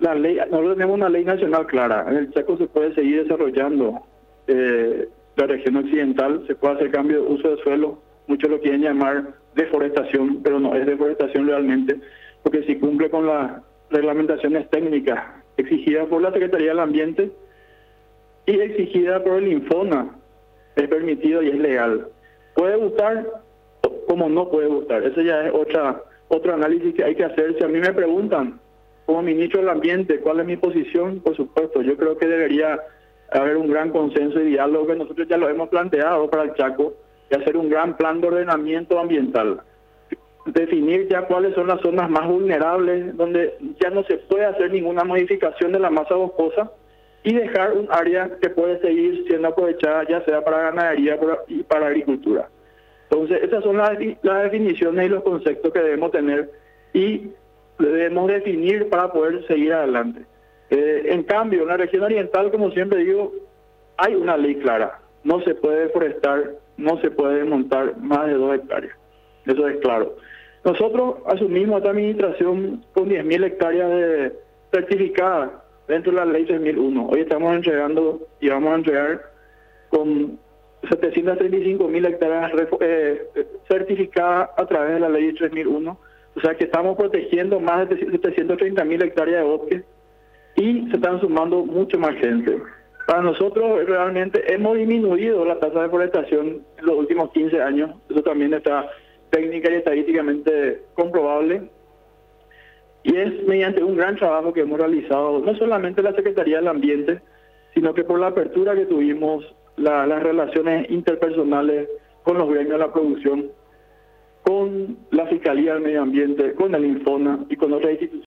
la ley, nosotros tenemos una ley nacional clara. En el Chaco se puede seguir desarrollando la región occidental, se puede hacer cambio de uso de suelo. Muchos lo quieren llamar deforestación, pero no es deforestación realmente, porque si cumple con las reglamentaciones técnicas exigidas por la Secretaría del Ambiente y exigida por el Infona, es permitido y es legal. Puede gustar como no puede gustar. Ese ya es otro análisis que hay que hacer. Si a mí me preguntan, como ministro del Ambiente, ¿cuál es mi posición? Por supuesto, yo creo que debería haber un gran consenso y diálogo, que nosotros ya lo hemos planteado para el Chaco, y hacer un gran plan de ordenamiento ambiental. Definir ya cuáles son las zonas más vulnerables, donde ya no se puede hacer ninguna modificación de la masa boscosa, y dejar un área que puede seguir siendo aprovechada, ya sea para ganadería y para agricultura. Entonces, esas son las definiciones y los conceptos que debemos tener y debemos definir para poder seguir adelante. En cambio, en la región oriental, como siempre digo, hay una ley clara. No se puede deforestar, no se puede desmontar más de 2 hectáreas. Eso es claro. Nosotros asumimos esta administración con 10.000 hectáreas certificadas dentro de la ley 3001. Hoy estamos entregando y vamos a entregar con 735.000 hectáreas certificadas a través de la ley 3001. O sea que estamos protegiendo más de 730.000 hectáreas de bosque y se están sumando mucho más gente. Para nosotros realmente hemos disminuido la tasa de deforestación en los últimos 15 años. Eso también está técnica y estadísticamente comprobable. Y es mediante un gran trabajo que hemos realizado, no solamente la Secretaría del Ambiente, sino que por la apertura que tuvimos, las relaciones interpersonales con los gremios de la producción, con la Fiscalía del Medio Ambiente, con el Infona y con otras